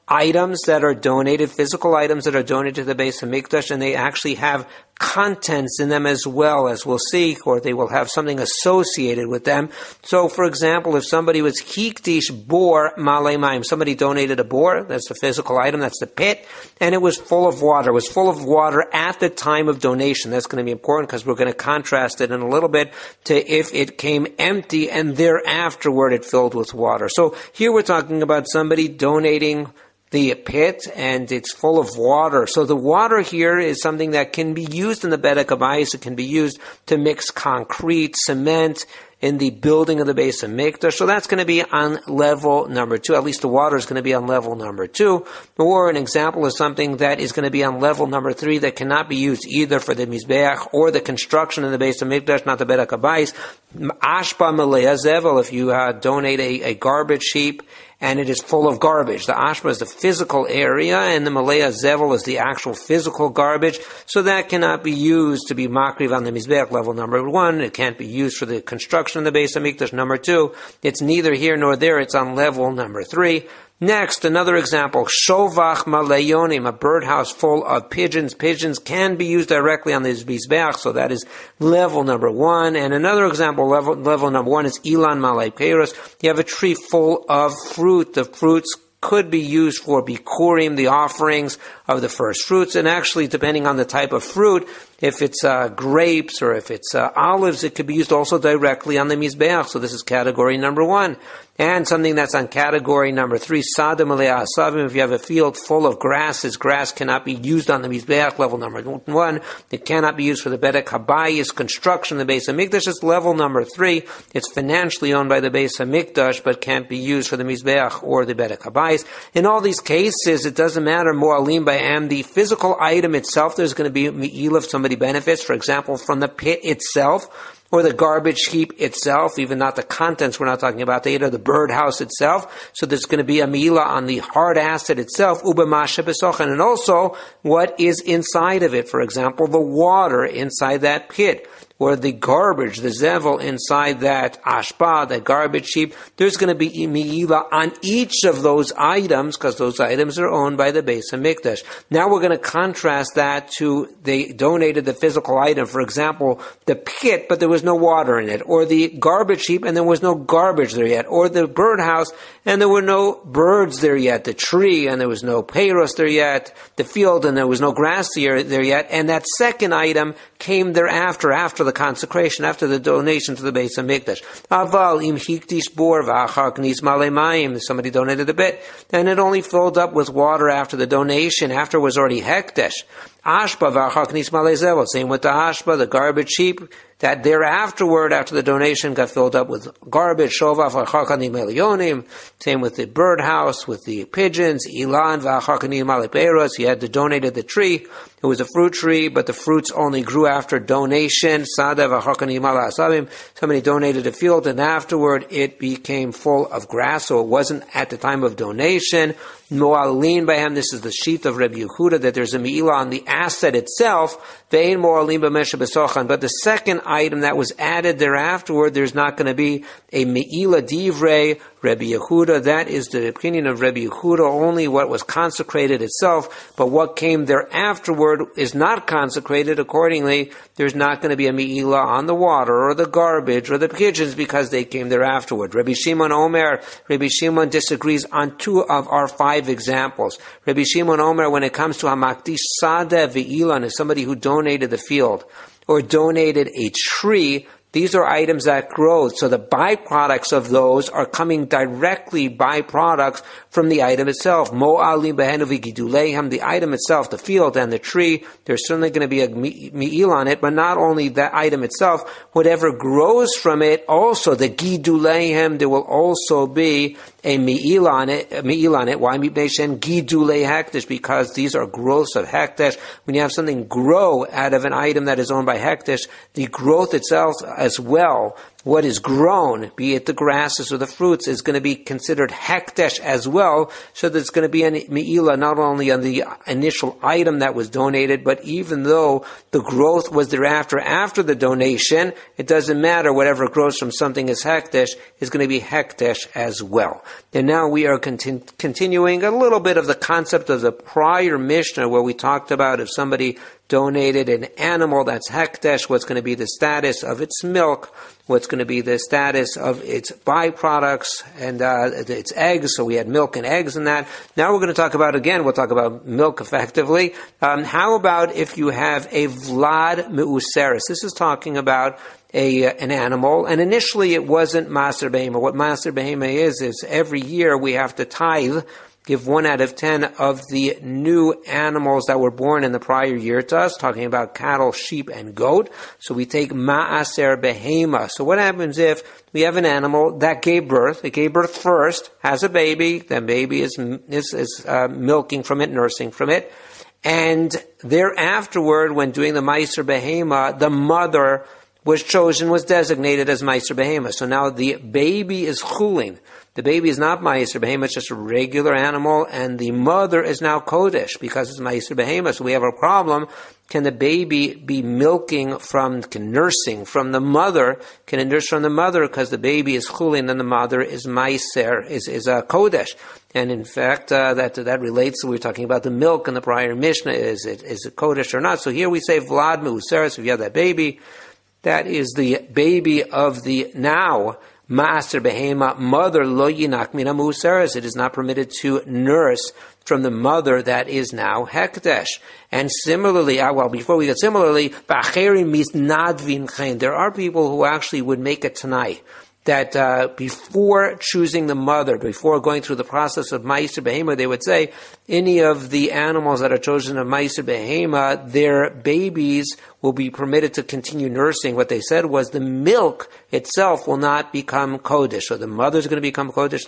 items that are donated, physical items that are donated to the Beis HaMikdash, and they actually have contents in them as well, as we'll see, or they will have something associated with them. So, for example, if somebody was hikdish bor malei mayim, somebody donated a bor, that's the physical item, that's the pit, and it was full of water. It was full of water at the time of donation. That's going to be important because we're going to contrast it in a little bit to if it came empty and thereafterward it filled with water. So here we're talking about somebody donating the pit, and it's full of water. So the water here is something that can be used in the Bedek Habayis. It can be used to mix concrete, cement, in the building of the Beis HaMikdash. So that's going to be on level number 2. At least the water is going to be on level number 2. Or an example of something that is going to be on level number 3 that cannot be used either for the Mizbeach or the construction of the Beis HaMikdash, not the Bedek Habayis. Ashpa Melea Zevel, if you donate a garbage heap, and it is full of garbage. The ashpa is the physical area, and the malaya zevel is the actual physical garbage. So that cannot be used to be makriv on the mizbeach, level number 1. It can't be used for the construction of the Beis HaMikdash, number 2. It's neither here nor there. It's on level number 3. Next, another example, shovach maleyonim, a birdhouse full of pigeons. Pigeons can be used directly on the mizbeach, so that is level number 1. And another example, level number 1 is ilan malei peiros. You have a tree full of fruit. The fruits could be used for bikurim, the offerings of the first fruits, and actually, depending on the type of fruit, if it's grapes or if it's olives, it could be used also directly on the mizbeach. So this is category number 1. And something that's on category number 3, sada malei asavim. If you have a field full of grasses, grass cannot be used on the mizbeach, level number 1. It cannot be used for the Bedek Habayis construction of the Beis HaMikdash. It's level number 3. It's financially owned by the Beis HaMikdash, but can't be used for the mizbeach or the Bedek Habayis. In all these cases, it doesn't matter mo'alim b'am. The physical item itself, there's going to be me'il if somebody benefits, for example, from the pit itself, or the garbage heap itself, even not the contents we're not talking about, the birdhouse itself. So there's going to be a meila on the hard asset itself, ubemashe besochan, and also what is inside of it. For example, the water inside that pit, or the garbage, the zevel inside that ashpa, that garbage heap. There's going to be meila on each of those items, because those items are owned by the Beis HaMikdash. Now we're going to contrast that to they donated the physical item, for example, the pit, but there was no water in it, or the garbage heap and there was no garbage there yet, or the birdhouse and there were no birds there yet, the tree and there was no peiros there yet, the field and there was no grass there yet, and that second item came thereafter, after the consecration, after the donation to the Beis HaMikdash. Aval im hikdish bor v'achar knis malei mayim. Somebody donated a bit, and it only filled up with water after the donation, after it was already hekdesh. Ashpa v'achar knis malei zevel. Same with the ashpa, the garbage heap, that thereafterward, after the donation, got filled up with garbage. Shovach v'achar kanim elyonim. Same with the birdhouse, with the pigeons. Ilan v'achar kanim malei peiros. You had to donate the tree. It was a fruit tree, but the fruits only grew after donation. Sada v'achar kanim malei asavim. Somebody donated a field, and afterward it became full of grass, so it wasn't at the time of donation. Mo'alin b'hem. This is the sheet of Rabbi Yehuda, that there's a meila on the asset itself. Ve'ein mo'alin b'meshe b'sochan. But the second item that was added thereafterward, there's not going to be a meila divrei Rabbi Yehuda. That is the opinion of Rabbi Yehuda. Only what was consecrated itself, but what came thereafterward is not consecrated. Accordingly, there's not going to be a meila on the water or the garbage or the pigeons because they came thereafterward. Rabbi Shimon Omer, Rabbi Shimon disagrees on 2 of our 5 examples. Rabbi Shimon Omer, when it comes to hamakdish sada ve'ilan, is somebody who donated the field or donated a tree. These are items that grow, so the byproducts of those are coming directly byproducts from the item itself. Mo'alim behenu v'giduleihem, the item itself, the field and the tree, there's certainly going to be a me'il on it, but not only that item itself, whatever grows from it, also the giduleihem, there will also be a me'il on it. Why mipnei gidulei hekdesh? Because these are growths of hekdesh. When you have something grow out of an item that is owned by hekdesh, the growth itself as well. What is grown, be it the grasses or the fruits, is going to be considered hekdesh as well. So there's going to be an me'ilah not only on the initial item that was donated, but even though the growth was thereafter after the donation, it doesn't matter. Whatever grows from something is hekdesh is going to be hekdesh as well. And now we are continuing a little bit of the concept of the prior Mishnah where we talked about if somebody donated an animal that's hekdesh, what's going to be the status of its milk, what's going to be the status of its byproducts and its eggs. So we had milk and eggs in that. Now we're going to talk about, again, we'll talk about milk effectively. How about if you have a vlad meuseres? This is talking about an animal, and initially it wasn't maser behema. What maser behema is every year we have to tithe, give 1 out of 10 of the new animals that were born in the prior year to us, talking about cattle, sheep, and goat. So we take ma'aser behema. So what happens if we have an animal that gave birth? It gave birth first, has a baby, then baby is milking from it, nursing from it. And thereafterward, when doing the ma'aser behema, the mother was chosen, was designated as ma'aser behema. So now the baby is chulin. The baby is not ma'aser behema, it's just a regular animal, and the mother is now kodesh because it's ma'aser behema. So we have a problem. Can the baby be nursing from the mother? Can it nurse from the mother because the baby is chulin and the mother is ma'aser, is a kodesh? And in fact, that relates to, we were talking about the milk in the prior Mishnah, is it kodesh or not? So here we say vlad meuseres, if you have that baby, that is the baby of the now Master behema mother lo yinak mina museres. It is not permitted to nurse from the mother that is now hekdesh. And similarly, b'acherim misnadvin chen. There are people who actually would make a tanai that before choosing the mother, before going through the process of ma'aser behema, they would say any of the animals that are chosen of ma'aser behema, their babies will be permitted to continue nursing. What they said was the milk itself will not become kodesh. So the mother's going to become kodesh.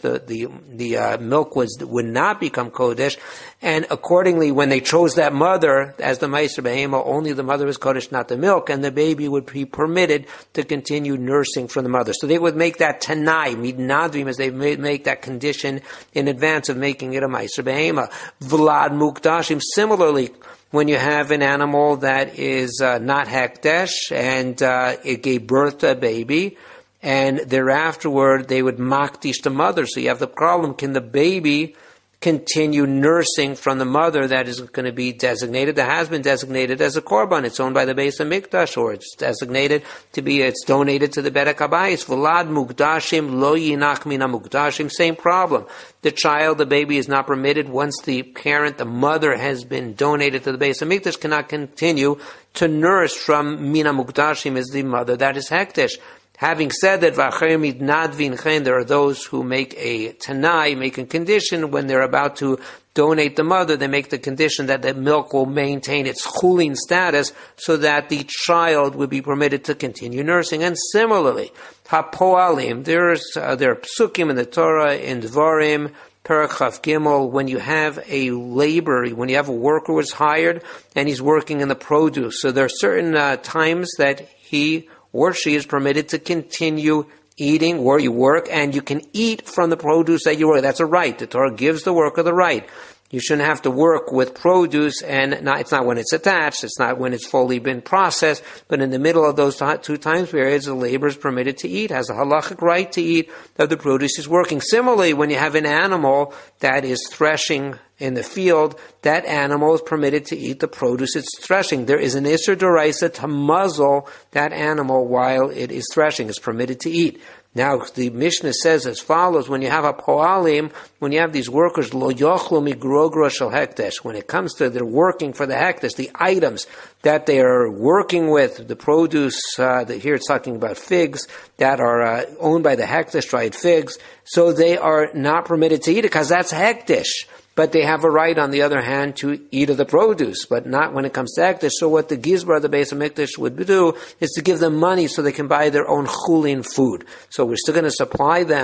The milk would not become kodesh. And accordingly, when they chose that mother as the ma'aser behema, only the mother is kodesh, not the milk, and the baby would be permitted to continue nursing from the mother. So they would make that tanai, midnadvim, as they make that condition in advance of making it a ma'aser behema. Vlad mukdashim. Similarly, when you have an animal that is not hekdesh and it gave birth to a baby, and thereafterward they would makdish the mother. So you have the problem: can the baby continue nursing from the mother that is going to be designated, that has been designated as a korban? It's owned by the Beis HaMikdash, or it's designated to be, it's donated to the Beit HaKabayis. Vlad mukdashim lo yinach mina mukdashim. Same problem. The child, the baby, is not permitted once the parent, the mother, has been donated to the Beis HaMikdash, cannot continue to nurse from mina mukdashim, is the mother that is hekdesh. Having said that, there are those who make a tanai, make a condition when they're about to donate the mother, they make the condition that the milk will maintain its chulin status so that the child would be permitted to continue nursing. And similarly, hapoalim, there are psukim in the Torah, in Dvarim, Perek Chaf Gimel, when you have a laborer, when you have a worker who is hired and he's working in the produce. So there are certain times that he or she is permitted to continue eating where you work, and you can eat from the produce that you work. That's a right. The Torah gives the worker the right. You shouldn't have to work with produce, and it's not when it's attached, it's not when it's fully been processed, but in the middle of those 2 time periods, the laborer is permitted to eat, has a halachic right to eat of the produce he's working. Similarly, when you have an animal that is threshing in the field, that animal is permitted to eat the produce it's threshing. There is an Isser D'Oraisa to muzzle that animal while it is threshing. It's permitted to eat. Now, the Mishnah says as follows: when you have a poalim, when you have these workers, lo yochlu migrogra shel hekdesh, when it comes to they're working for the hekdesh, the items that they are working with, the produce, here it's talking about figs that are owned by the hekdesh, dried figs, so they are not permitted to eat it because that's hekdesh. But they have a right, on the other hand, to eat of the produce, but not when it comes to hekdesh. So what the Gizbar of the Beis HaMikdash would do is to give them money so they can buy their own chulin food. So we're still going to supply them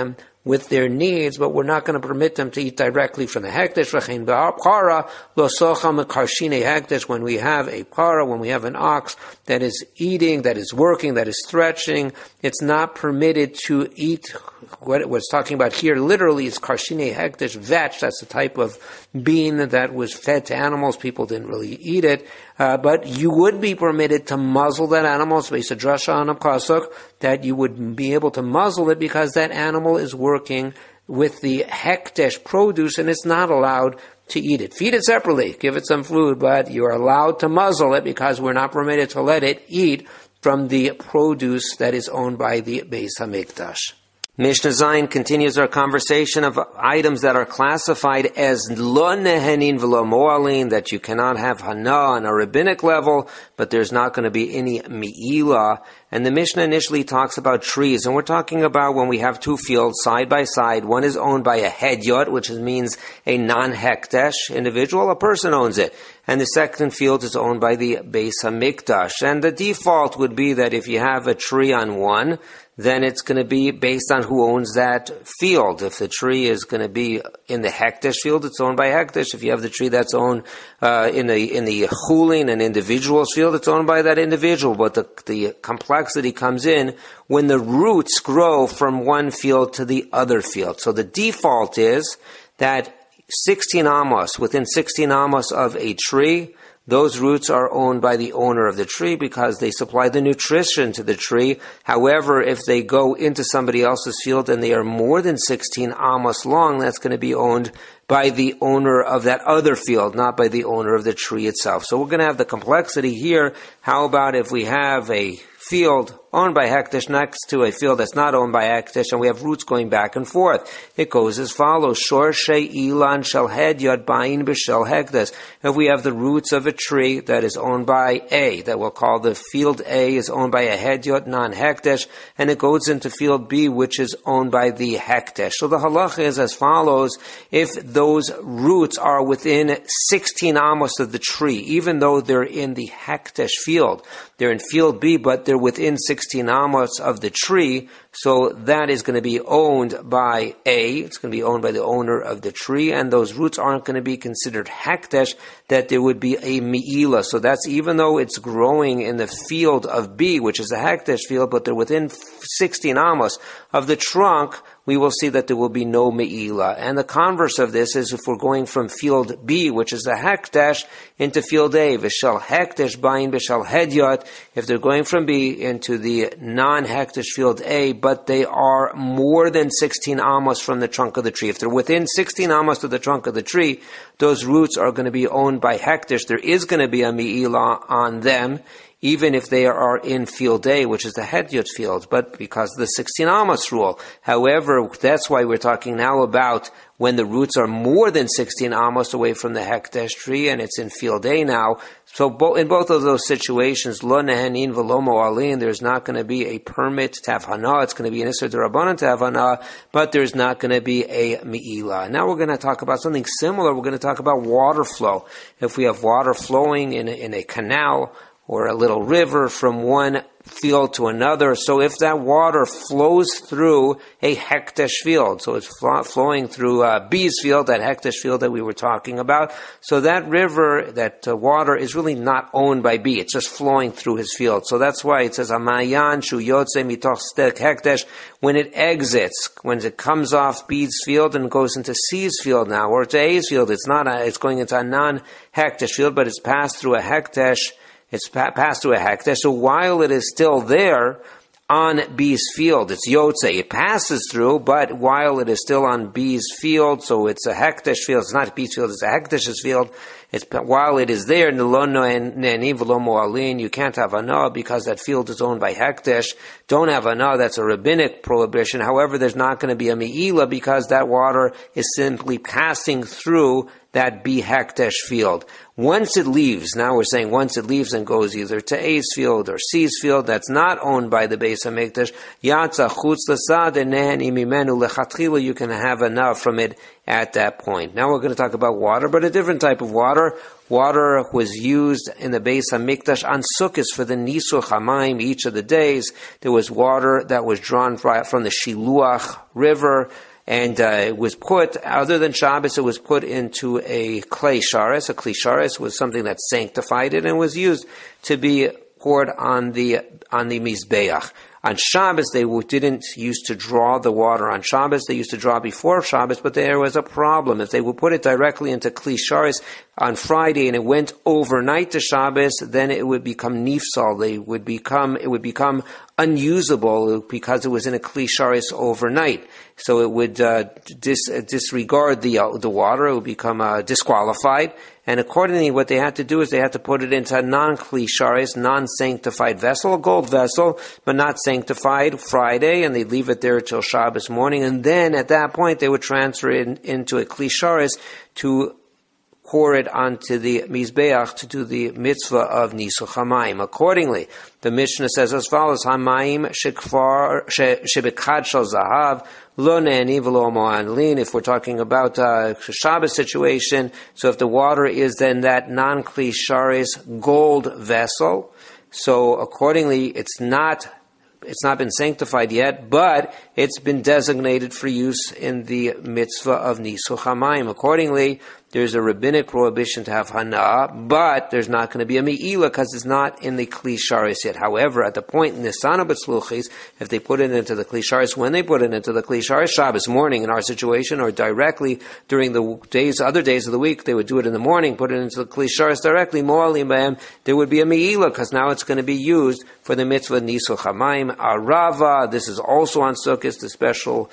with their needs, but we're not going to permit them to eat directly from the hekdesh. When we have a para, when we have an ox that is eating, that is working, that is stretching, it's not permitted to eat. What it was talking about here literally is karshine hekdesh, vetch. That's the type of bean that was fed to animals. People didn't really eat it. But you would be permitted to muzzle that animal. It's based a drasha on a pasuk that you would be able to muzzle it because that animal is working with the hekdesh produce and it's not allowed to eat it. Feed it separately, give it some food, but you're allowed to muzzle it because we're not permitted to let it eat from the produce that is owned by the Beis HaMikdash. Mishnah Zayin continues our conversation of items that are classified as lo nehenin v'lo mo'alin, that you cannot have hana on a rabbinic level, but there's not going to be any mi'ila. And the Mishnah initially talks about trees, and we're talking about when we have two fields side by side. One is owned by a hedyot, which means a non-hekdesh individual, a person owns it. And the second field is owned by the Beis HaMikdash. And the default would be that if you have a tree on one, then it's going to be based on who owns that field. If the tree is going to be in the hekdesh field, it's owned by hekdesh. If you have the tree that's owned in the chulin, an individual's field, it's owned by that individual. But the complexity comes in when the roots grow from one field to the other field. So the default is that 16 amos, within 16 amos of a tree, those roots are owned by the owner of the tree because they supply the nutrition to the tree. However, if they go into somebody else's field and they are more than 16 amos long, that's going to be owned by the owner of that other field, not by the owner of the tree itself. So we're going to have the complexity here. How about if we have a field owned by hekdesh next to a field that's not owned by hekdesh, and we have roots going back and forth? It goes as follows: Shorshe ilan shel hedyot bayin b'shel hekdesh. If we have the roots of a tree that is owned by A, that we'll call the field A is owned by a hedyot non-hekdesh, and it goes into field B, which is owned by the hekdesh. So the halacha is as follows: if those roots are within 16 amos of the tree, even though they're in the hekdesh field, they're in field B, but they're within 16 amos of the tree, so that is going to be owned by A. It's going to be owned by the owner of the tree, and those roots aren't going to be considered hekdesh, that there would be a mi'ila. So that's even though it's growing in the field of B, which is a hekdesh field, but they're within 16 amos of the trunk, we will see that there will be no me'ila. And the converse of this is if we're going from field B, which is a hekdesh, into field A, v'shel hekdesh bayin b'shel hedyot, if they're going from B into the non-hekdesh field A, but they are more than 16 amos from the trunk of the tree. If they're within 16 amos of the trunk of the tree, those roots are going to be owned by hekdesh. There is going to be a me'ila on them, even if they are in field A, which is the hedyot field, but because of the 16 amos rule. However, that's why we're talking now about when the roots are more than 16 amos away from the hekdesh tree, and it's in field A now. So in both of those situations, lo nehenin v'lo mo'alin, there's not going to be a permit to have hana. It's going to be an isur d'rabbanan to have hana, but there's not going to be a mi'ila. Now we're going to talk about something similar. We're going to talk about water flow. If we have water flowing in a canal, or a little river from one field to another. So if that water flows through a hekdesh field, so it's flowing through B's field, that hekdesh field that we were talking about, so that river, that water is really not owned by B. It's just flowing through his field. So that's why it says, Amayan shu yotze mitoch stek hekdesh, when it exits, when it comes off B's field and goes into C's field now, or to A's field, it's going into a non-hekdesh field, but it's passed through a hekdesh. It's passed through a hekdesh. So while it is still there on B's field, it's yotze. It passes through, but while it is still on B's field, so it's a hekdesh field. It's not B's field, it's a hekdesh's field. While it is there, you can't have hana because that field is owned by hekdesh. Don't have hana, that's a rabbinic prohibition. However, there's not going to be a mi'ila because that water is simply passing through that B hekdesh field. Once it leaves, now we're saying once it leaves and goes either to A's field or C's field, that's not owned by the Beis HaMikdash, yatsa chutz l'sadeh neheni mimenu lechatchila, you can have enough from it at that point. Now we're going to talk about water, but a different type of water. Water was used in the Beis HaMikdash on Sukkot for the Nisuch HaMayim each of the days. There was water that was drawn from the Shiluach River, And it was put, other than Shabbos, it was put into a klei sharis. A klei sharis was something that sanctified it and was used to be poured on the mizbeach. On Shabbos, they didn't used to draw the water on Shabbos. They used to draw before Shabbos, but there was a problem. If they would put it directly into Kli Sharis on Friday and it went overnight to Shabbos, then it would become nifsal. It would become unusable because it was in a Kli Sharis overnight. So it would disregard the water. It would become disqualified. And accordingly, what they had to do is they had to put it into a non-Kli Sharis, non-sanctified vessel, a gold vessel, but not sanctified Friday, and they'd leave it there till Shabbos morning. And then at that point, they would transfer it into a Kli Sharis to pour it onto the Mizbeach to do the mitzvah of Nisuch HaMayim. Accordingly, the Mishnah says as follows, HaMayim shebekad shel zahav lo ne'ani v'lo mo'anlin. If we're talking about a Shabbos situation, so if the water is then that non-Kli Sharis gold vessel, so accordingly it's not been sanctified yet, but it's been designated for use in the mitzvah of Nisuch HaMayim. Accordingly, there's a rabbinic prohibition to have hana'ah, but there's not going to be a me'ilah because it's not in the Kli Sharis yet. However, at the point in the Nisana B'tzluchis, if they put it into the Kli Sharis, when they put it into the Kli Sharis, Shabbos morning in our situation, or directly during the other days of the week, they would do it in the morning, put it into the Kli Sharis directly, mo'alim b'hem, there would be a me'ilah because now it's going to be used for the mitzvah Nisuch HaMayim. Arava, this is also on Sukkot, the special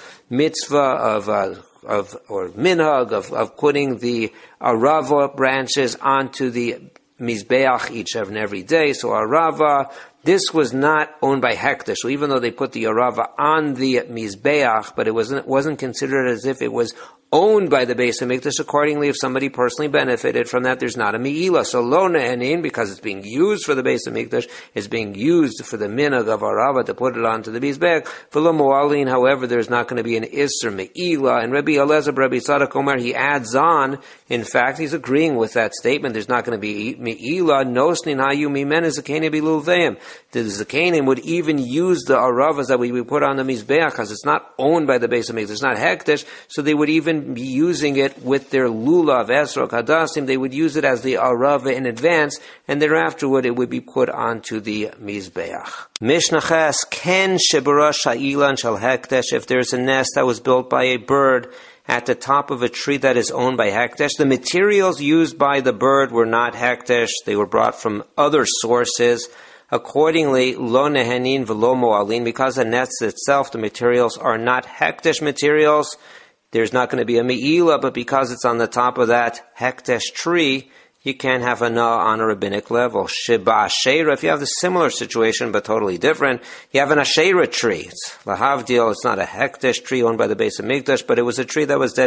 mitzvah or minhag of putting the arava branches onto the mizbeach each and every day. So arava, this was not owned by hekdesh. So even though they put the arava on the mizbeach, but it wasn't considered as if it was owned by the Beis HaMikdash. Accordingly, if somebody personally benefited from that, there's not a me'ilah. So lo ne'anin, because it's being used for the Beis HaMikdash, it's being used for the minhag of arava to put it onto the mizbeach. V'lo mo'alin, however, there's not going to be an isser me'ilah. And Rabbi Elazar, Rabbi Tzadok Omer, he adds on, in fact, he's agreeing with that statement. There's not going to be me'ilah. Nosnin hayu mimen zakenim bilulveim. The zakenim would even use the aravas that we put on the mizbeach because it's not owned by the Beis HaMikdash. It's not hekdesh, so they would even be using it with their lulav, esrog, hadassim. They would use it as the arava in advance, and thereafter it would be put onto the mizbeach. Mishnah Ches, ken shebara sha'ilan shel hekdesh, if there's a nest that was built by a bird at the top of a tree that is owned by hekdesh, the materials used by the bird were not hekdesh, they were brought from other sources. Accordingly, lo nehenin v'lo mo'alin, because the nest itself, the materials are not hekdesh materials, there's not going to be a me'ilah, but because it's on the top of that hekdesh tree, you can't have a na on a rabbinic level. Sheba asherah, if you have the similar situation, but totally different, you have an asherah tree. It's lahavdil, it's not a hekdesh tree owned by the Beis HaMikdash, but it was a tree that was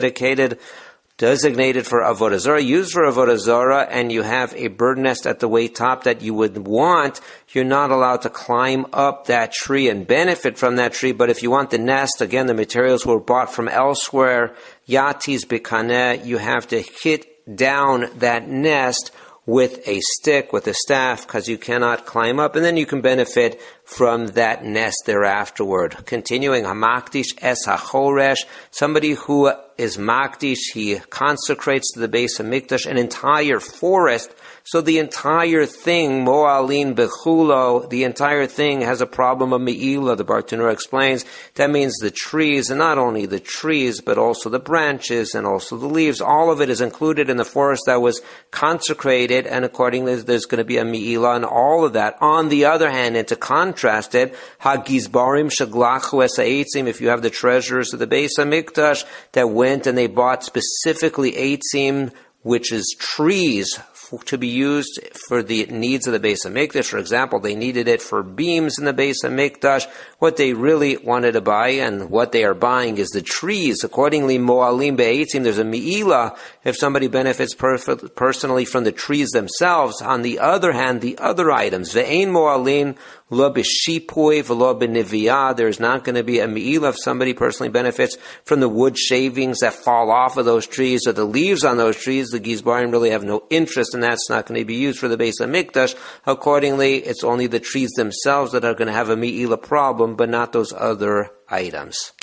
designated for avodah zarah, used for avodah zarah, and you have a bird nest at the way top that you would want, you're not allowed to climb up that tree and benefit from that tree. But if you want the nest, again, the materials were bought from elsewhere, yatis bikaneh, you have to hit down that nest with a stick, with a staff, because you cannot climb up, and then you can benefit from that nest thereafterward. Continuing, hamakdish es hachoresh, somebody who is makdish, he consecrates to the Beis HaMikdash an entire forest. So the entire thing, mo'alin bechulo, the entire thing has a problem of me'ilah. The Bartenura explains that means the trees, and not only the trees, but also the branches and also the leaves. All of it is included in the forest that was consecrated, and accordingly there's going to be a me'ilah and all of that. On the other hand, and to contrast it, hagizbarim shaglachu es ha'etzim, if you have the treasurers of the Beis HaMikdash that went and they bought specifically eitzim, which is trees, to be used for the needs of the Beis HaMikdash. For example, they needed it for beams in the Beis HaMikdash. What they really wanted to buy and what they are buying is the trees. Accordingly, mo'alim be'etzim, there's a me'ilah if somebody benefits personally from the trees themselves. On the other hand, the other items, ve'ein mo'alim lo b'shipui v'lo b'niviyah, there's not going to be a me'ilah if somebody personally benefits from the wood shavings that fall off of those trees or the leaves on those trees. The Gizbarim really have no interest, and that's not going to be used for the Beis HaMikdash. Accordingly, it's only the trees themselves that are going to have a me'ilah problem, but not those other items.